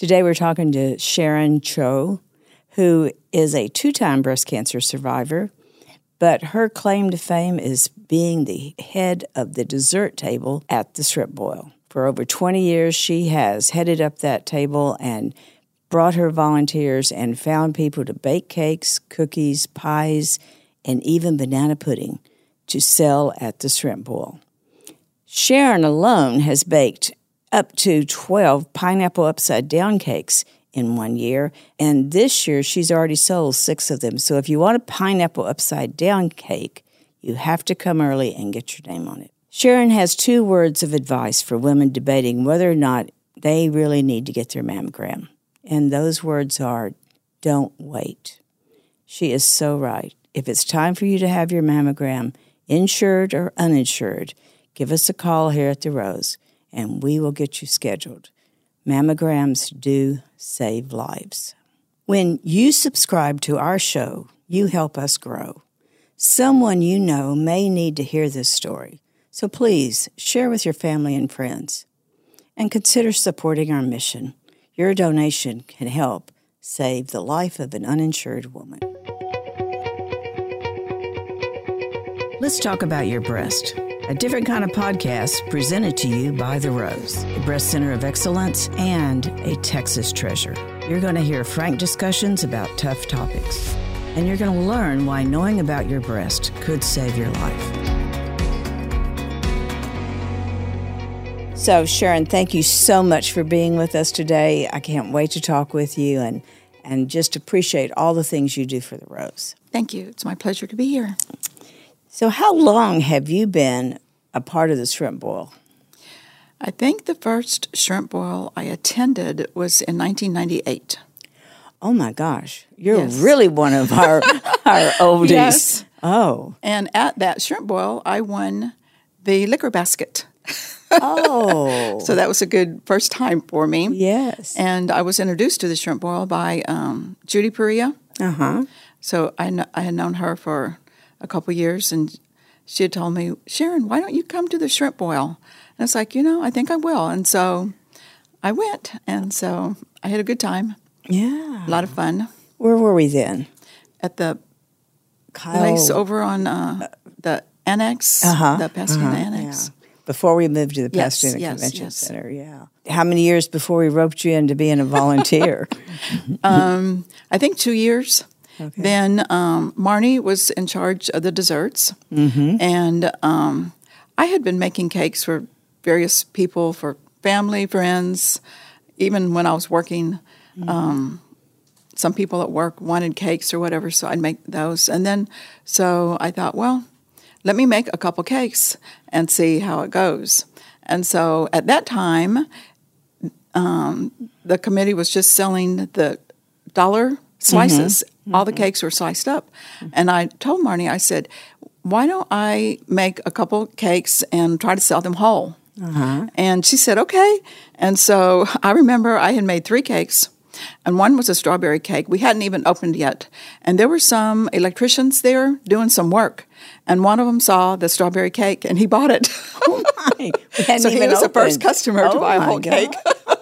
Today we're talking to Sharon Cho, who is a 2-time breast cancer survivor, but her claim to fame is being the head of the dessert table at the Shrimp Boil. For over 20 years, she has headed up that table and brought her volunteers and found people to bake cakes, cookies, pies, and even banana pudding to sell at the Shrimp Boil. Sharon alone has baked up to 12 pineapple upside-down cakes in 1 year, and this year she's already sold 6 of them. So if you want a pineapple upside-down cake, you have to come early and get your name on it. Sharon has 2 words of advice for women debating whether or not they really need to get their mammogram, and those words are, don't wait. She is so right. If it's time for you to have your mammogram, insured or uninsured, give us a call here at The Rose, and we will get you scheduled. Mammograms do save lives. When you subscribe to our show, you help us grow. Someone you know may need to hear this story, so please share with your family and friends. And consider supporting our mission. Your donation can help save the life of an uninsured woman. Let's talk about your breast. A different kind of podcast presented to you by The Rose, a breast center of excellence and a Texas treasure. You're going to hear frank discussions about tough topics, and you're going to learn why knowing about your breast could save your life. So, Sharon, thank you so much for being with us today. I can't wait to talk with you and just appreciate all the things you do for The Rose. Thank you. It's my pleasure to be here. So how long have you been a part of the Shrimp Boil? I think the first Shrimp Boil I attended was in 1998. Oh, my gosh. You're really one of our oldies. Yes. Oh. And at that Shrimp Boil, I won the liquor basket. Oh. So that was a good first time for me. Yes. And I was introduced to the Shrimp Boil by Judy Perea. Uh-huh. So I had known her for a couple years, and she had told me, Sharon, why don't you come to the Shrimp Boil? And I was like, I think I will. And so I went, and so I had a good time. Yeah. A lot of fun. Where were we then? At the place over on the Annex, the Pasadena Annex. Yeah. Before we moved to the Pasadena Convention Center, yeah. How many years before we roped you into being a volunteer? I think 2 years. Okay. Then Marnie was in charge of the desserts, and I had been making cakes for various people, for family, friends. Even when I was working, some people at work wanted cakes or whatever, so I'd make those. And then, so I thought, well, let me make a couple cakes and see how it goes. And so at that time, the committee was just selling the dollar slices. All the cakes were sliced up. And I told Marnie, I said, why don't I make a couple cakes and try to sell them whole? And she said, okay. And so I remember I had made 3 cakes, and one was a strawberry cake. We hadn't even opened yet. And there were some electricians there doing some work. And one of them saw the strawberry cake, and he bought it. Oh, my. So he was the first customer to buy a whole cake.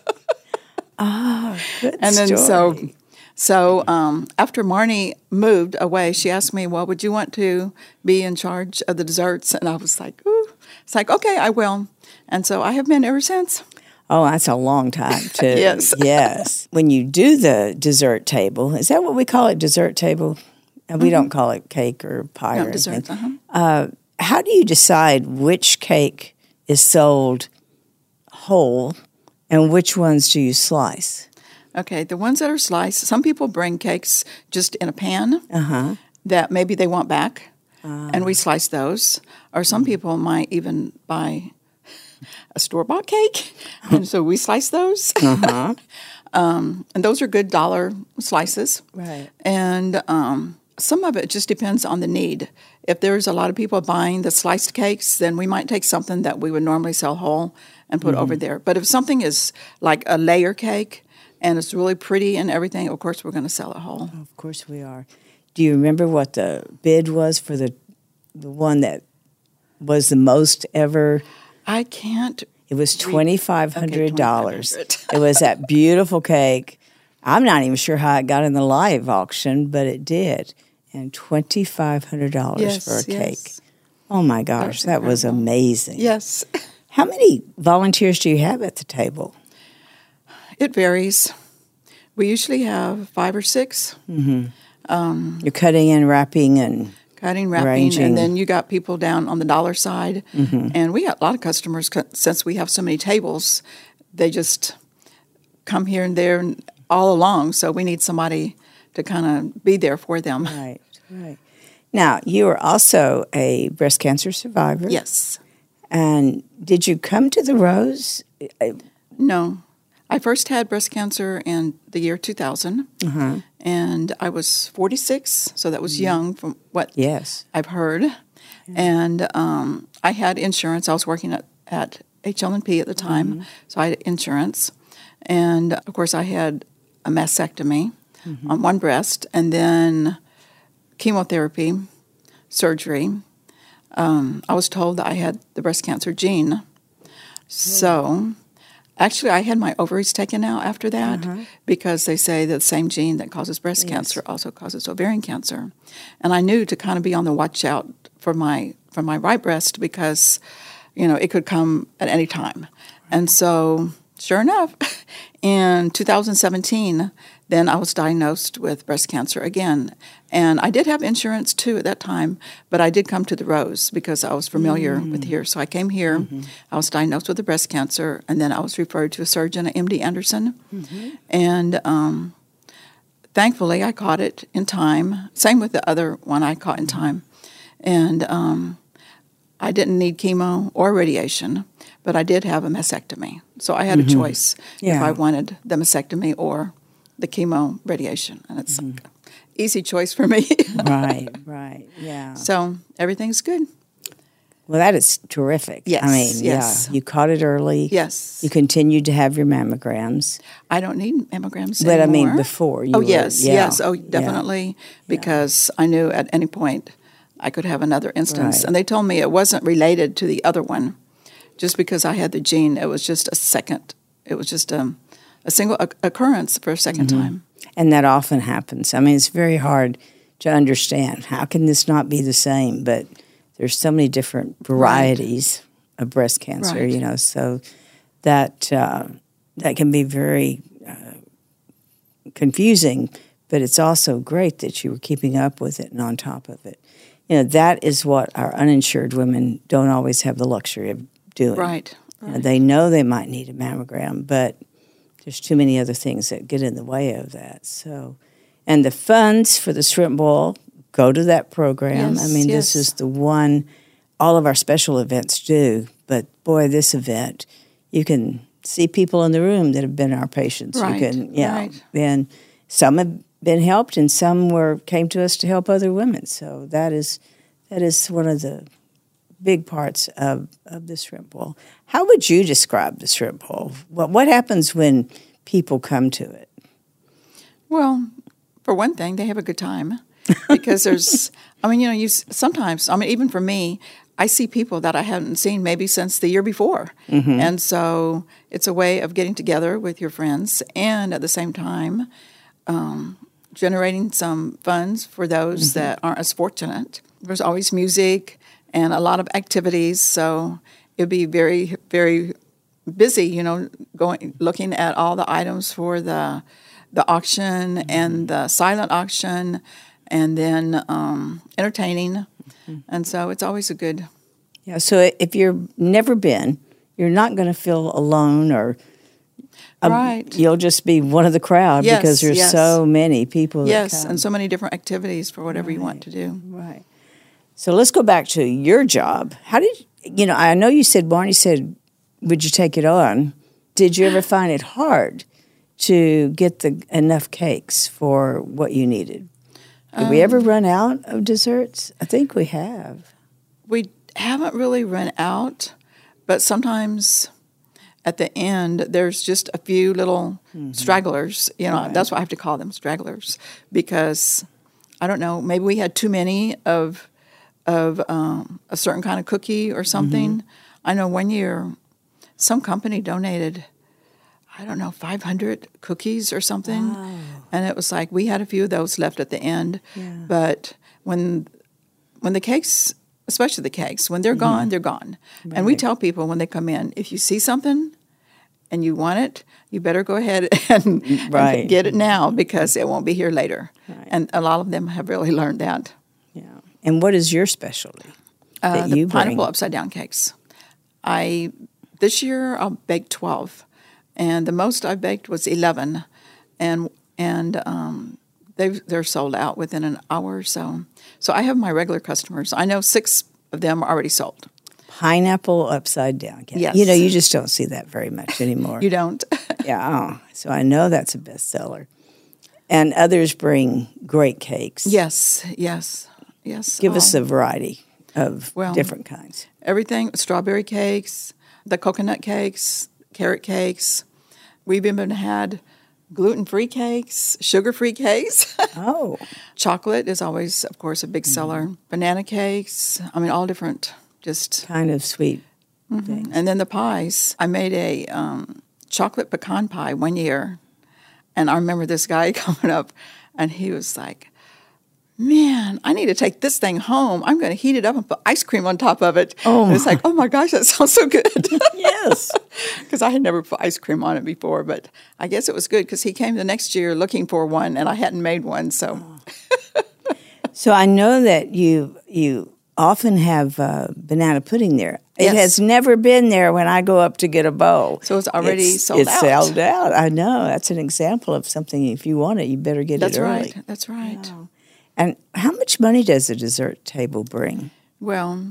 Good and then story. So after Marnie moved away, she asked me, well, would you want to be in charge of the desserts? And I was like, ooh. It's like, okay, I will. And so I have been ever since. Oh, that's a long time, too. Yes. Yes. When you do the dessert table, is that what we call it, dessert table? We don't call it cake or pie or dessert, anything. How do you decide which cake is sold whole and which ones do you slice? Okay, the ones that are sliced, some people bring cakes just in a pan that maybe they want back, and we slice those. Or some people might even buy a store-bought cake, and so we slice those. And those are good dollar slices. Right. And some of it just depends on the need. If there's a lot of people buying the sliced cakes, then we might take something that we would normally sell whole and put over there. But if something is like a layer cake and it's really pretty and everything, of course we're going to sell it whole. Of course we are. Do you remember what the bid was for the one that was the most ever? I can't. It was $2,500. Okay, It was that beautiful cake. I'm not even sure how it got in the live auction, but it did. And $2,500 for a cake. Oh my gosh, that was amazing. Yes. How many volunteers do you have at the table? It varies. We usually have 5 or 6. You're cutting and wrapping and cutting, wrapping, arranging. And then you got people down on the dollar side. And we got a lot of customers, since we have so many tables, they just come here and there and all along. So we need somebody to kind of be there for them. Right. Now, you are also a breast cancer survivor. Yes. And did you come to the Rose? No. I first had breast cancer in the year 2000. And I was 46, so that was young from what I've heard. And I had insurance. I was working at HL&P at the time, so I had insurance. And, of course, I had a mastectomy on one breast, and then chemotherapy, surgery. I was told that I had the breast cancer gene. So, actually, I had my ovaries taken out after that because they say that the same gene that causes breast cancer also causes ovarian cancer. And I knew to kind of be on the watch out for my right breast because, it could come at any time. And so, sure enough, in 2017, then I was diagnosed with breast cancer again. And I did have insurance, too, at that time, but I did come to the Rose because I was familiar with here. So I came here. I was diagnosed with the breast cancer, and then I was referred to a surgeon at MD Anderson. And thankfully, I caught it in time. Same with the other one I caught in time. And I didn't need chemo or radiation, but I did have a mastectomy. So I had a choice if I wanted the mastectomy or the chemo radiation, and it's an easy choice for me. Right, yeah. So everything's good. Well, that is terrific. Yes, I mean, yes. You caught it early. Yes. You continued to have your mammograms. I don't need mammograms But anymore. I mean, before you yes. Oh, definitely, because I knew at any point I could have another instance. Right. And they told me it wasn't related to the other one. Just because I had the gene, it was just a second. It was just a single occurrence for a second time. And that often happens. I mean, it's very hard to understand. How can this not be the same? But there's so many different varieties of breast cancer, so that can be very confusing, but it's also great that you were keeping up with it and on top of it. That is what our uninsured women don't always have the luxury of doing. Right. They know they might need a mammogram, but there's too many other things that get in the way of that. So, and the funds for the shrimp boil go to that program. Yes, I mean, this is the one all of our special events do. But boy, this event, you can see people in the room that have been our patients. Right, right. And some have been helped, and some came to us to help other women. So that is one of the big parts of the shrimp boil. How would you describe the shrimp boil? What happens when people come to it? Well, for one thing, they have a good time because there's, sometimes, even for me, I see people that I haven't seen maybe since the year before. And so it's a way of getting together with your friends and at the same time generating some funds for those that aren't as fortunate. There's always music and a lot of activities, so it'd be very, very busy, looking at all the items for the auction and the silent auction, and then entertaining. And so it's always a good... Yeah, so if you've never been, you're not going to feel alone or... right. You'll just be one of the crowd because there's so many people that come. And so many different activities for whatever you want to do. Right. So let's go back to your job. How did I know you said, Barney said, would you take it on? Did you ever find it hard to get enough cakes for what you needed? Did we ever run out of desserts? I think we have. We haven't really run out, but sometimes at the end there's just a few little stragglers. Right. That's what I have to call them, stragglers, because I don't know, maybe we had too many of a certain kind of cookie or something. I know one year some company donated, I don't know, 500 cookies or something. Wow. And it was like we had a few of those left at the end. Yeah. But when the cakes, especially the cakes, when they're gone, they're gone. Right. And we tell people when they come in, if you see something and you want it, you better go ahead and get it now because it won't be here later. Right. And a lot of them have really learned that. Yeah. And what is your specialty that The you bring? pineapple upside down cakes. This year I'll bake 12, and the most I baked was 11, and they're sold out within an hour or so. So I have my regular customers. I know 6 of them are already sold. Pineapple upside down cake. Yes. You just don't see that very much anymore. You don't. Yeah. So I know that's a bestseller. And others bring great cakes. Yes. Give us a variety of Well, different kinds. Everything, strawberry cakes, the coconut cakes, carrot cakes. We've even had gluten-free cakes, sugar-free cakes. Oh. Chocolate is always, of course, a big seller. Banana cakes, all different, just. Kind of sweet things. And then the pies. I made a chocolate pecan pie one year, and I remember this guy coming up, and he was like, man, I need to take this thing home. I'm going to heat it up and put ice cream on top of it. Oh, and it's like, oh my gosh, that sounds so good. Yes. Because I had never put ice cream on it before, but I guess it was good because he came the next year looking for one, and I hadn't made one. So, So I know that you often have banana pudding there. Yes. It has never been there when I go up to get a bowl. So it's already sold out. It's sold out. I know. That's an example of something. If you want it, you better get it early. That's right. Wow. And how much money does a dessert table bring? Well,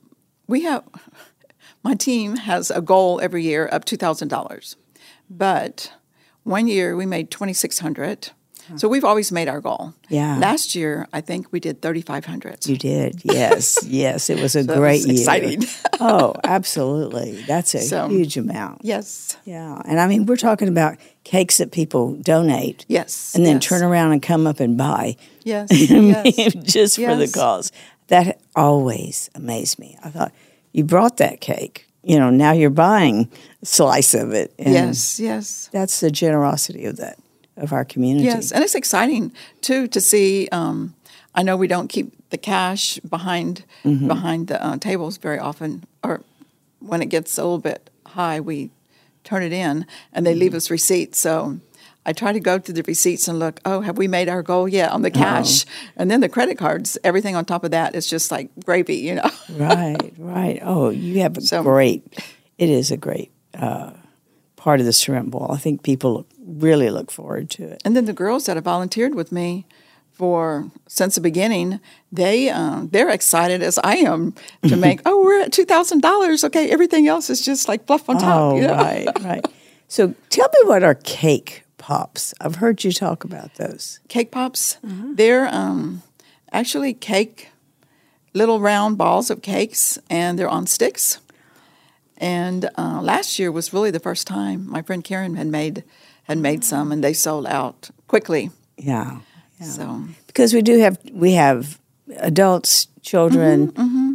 my team has a goal every year of $2,000. But one year we made $2,600. So we've always made our goal. Yeah. Last year, I think we did $3,500. You did, yes, yes. It was a So great that was year. exciting. Oh, absolutely. That's a huge amount. Yes. Yeah. And we're talking about cakes that people donate. Yes. And then yes. turn around and come up and buy. Yes. Just for the Yes. cause. That always amazed me. I thought, you brought that cake. Now you're buying a slice of it. And Yes. that's the generosity of our community. Yes, and it's exciting too to see. I know we don't keep the cash behind the tables very often, or when it gets a little bit high, we turn it in, and they leave us receipts. So I try to go through the receipts and look. Oh, have we made our goal yet on the cash? And then the credit cards, everything on top of that is just like gravy, Right. Oh, you have it is a great part of the shrimp bowl. I think people really look forward to it. And then the girls that have volunteered with me since the beginning, they're excited as I am to make. Oh, we're at $2,000. Okay, everything else is just like fluff on top. Oh, right. So tell me what are cake pops. I've heard you talk about those. Cake pops. They're actually little round balls of cakes, and they're on sticks. And last year was really the first time my friend Karen had made some, and they sold out quickly. Yeah. So because we have adults, children.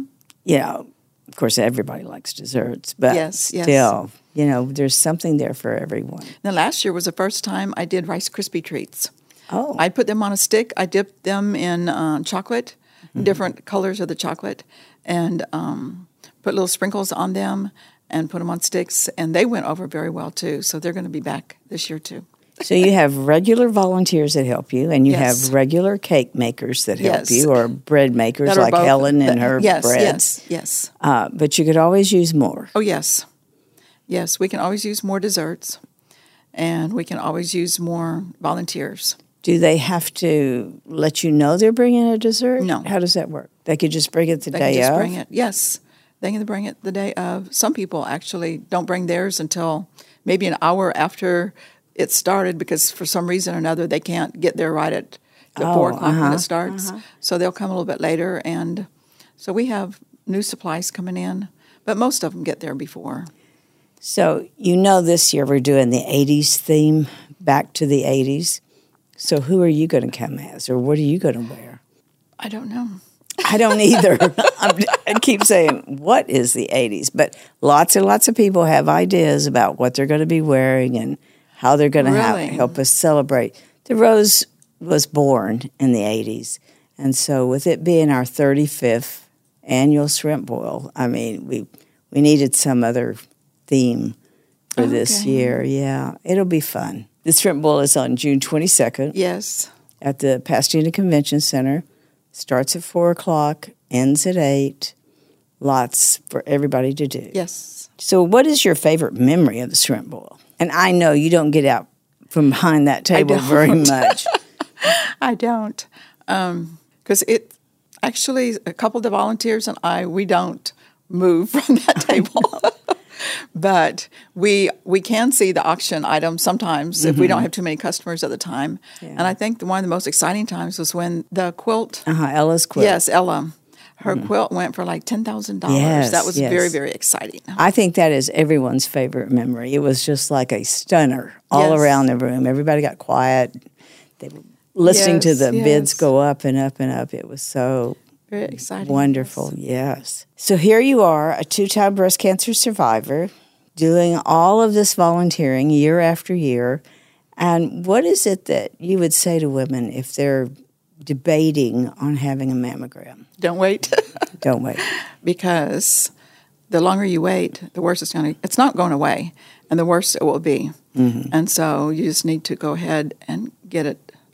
Of course, everybody likes desserts, but still, there's something there for everyone. Now, last year was the first time I did Rice Krispie treats. Oh, I put them on a stick. I dipped them in chocolate, different colors of the chocolate, and put little sprinkles on them and put them on sticks, and they went over very well too. So they're going to be back this year too. So you have regular volunteers that help you, and you have regular cake makers that help you, or bread makers like Helen and her breads. Yes. But you could always use more. Oh, yes. Yes, we can always use more desserts, and we can always use more volunteers. Do they have to let you know they're bringing a dessert? No. How does that work? They could just bring it the day of? They can just bring it, yes. They can bring it the day of. Some people actually don't bring theirs until maybe an hour after it started, because for some reason or another they can't get there right at 4 o'clock when it starts. So they'll come a little bit later, and so we have new supplies coming in, but most of them get there before. So this year we're doing the 80s theme, back to the 80s. So who are you going to come as, or what are you going to wear? I don't know. I don't either. I keep saying, what is the 80s? But lots and lots of people have ideas about what they're going to be wearing and how they're going to help us celebrate. The Rose was born in the 80s. And so with it being our 35th annual shrimp boil, I mean, we needed some other theme for this year. Yeah, it'll be fun. The shrimp boil is on June 22nd. Yes. At the Pasadena Convention Center. Starts at 4 o'clock, ends at 8. Lots for everybody to do. Yes. So what is your favorite memory of the shrimp boil? And I know you don't get out from behind that table very much. I don't. Because it actually, a couple of the volunteers and we don't move from that table. But we can see the auction items sometimes if we don't have too many customers at the time. Yeah. And I think one of the most exciting times was when the quilt. Ella's quilt. Yes, Ella. Her quilt went for like $10,000. Yes, that was very, very exciting. I think that is everyone's favorite memory. It was just like a stunner all around the room. Everybody got quiet. They were listening to the bids go up and up and up. It was so very exciting. Wonderful, yes. So here you are, a 2-time breast cancer survivor, doing all of this volunteering year after year. And what is it that you would say to women if they're debating on having a mammogram? Don't wait. Don't wait. Because the longer you wait, the worse it's not going away, and the worse it will be. Mm-hmm. And so you just need to go ahead and get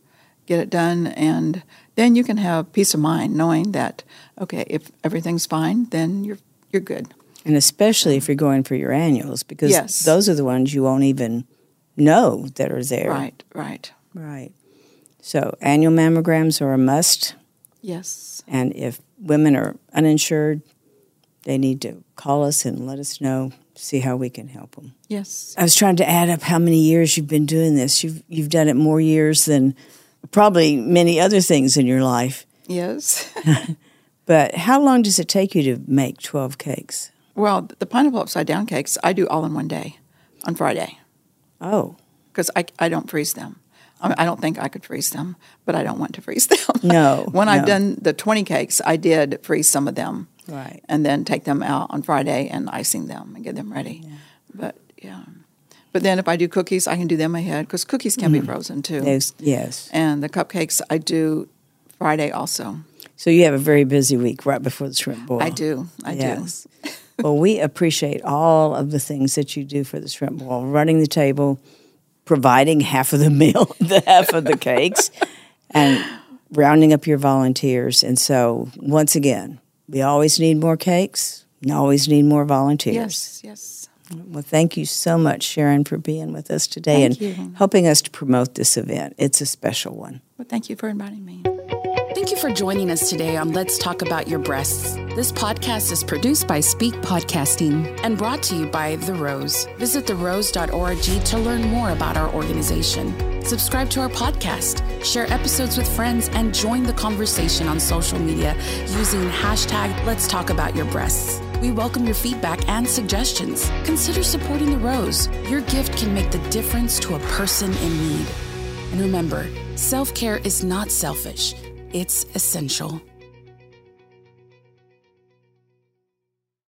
it done, and then you can have peace of mind knowing that, okay, if everything's fine, then you're good. And especially if you're going for your annuals, because those are the ones you won't even know that are there. Right. So annual mammograms are a must. Yes. And if women are uninsured, they need to call us and let us know, see how we can help them. Yes. I was trying to add up how many years you've been doing this. You've done it more years than probably many other things in your life. Yes. But how long does it take you to make 12 cakes? Well, the pineapple upside down cakes, I do all in one day, on Friday. Oh. Because I don't freeze them. I don't think I could freeze them, but I don't want to freeze them. No. When I've done the 20 cakes, I did freeze some of them. Right. And then take them out on Friday and icing them and get them ready. Yeah. But then if I do cookies, I can do them ahead because cookies can be frozen too. Yes. And the cupcakes I do Friday also. So you have a very busy week right before the shrimp boil. I do. Well, we appreciate all of the things that you do for the shrimp boil, running the table, providing half of the meal, half of the cakes, and rounding up your volunteers. And so, once again, we always need more cakes and always need more volunteers. Yes. Well, thank you so much, Sharon, for being with us today helping us to promote this event. It's a special one. Well, thank you for inviting me. Thank you for joining us today on Let's Talk About Your Breasts. This podcast is produced by Speak Podcasting and brought to you by The Rose. Visit therose.org to learn more about our organization. Subscribe to our podcast, share episodes with friends, and join the conversation on social media using hashtag Let's Talk About Your Breasts. We welcome your feedback and suggestions. Consider supporting The Rose. Your gift can make the difference to a person in need. And remember, self-care is not selfish. It's essential.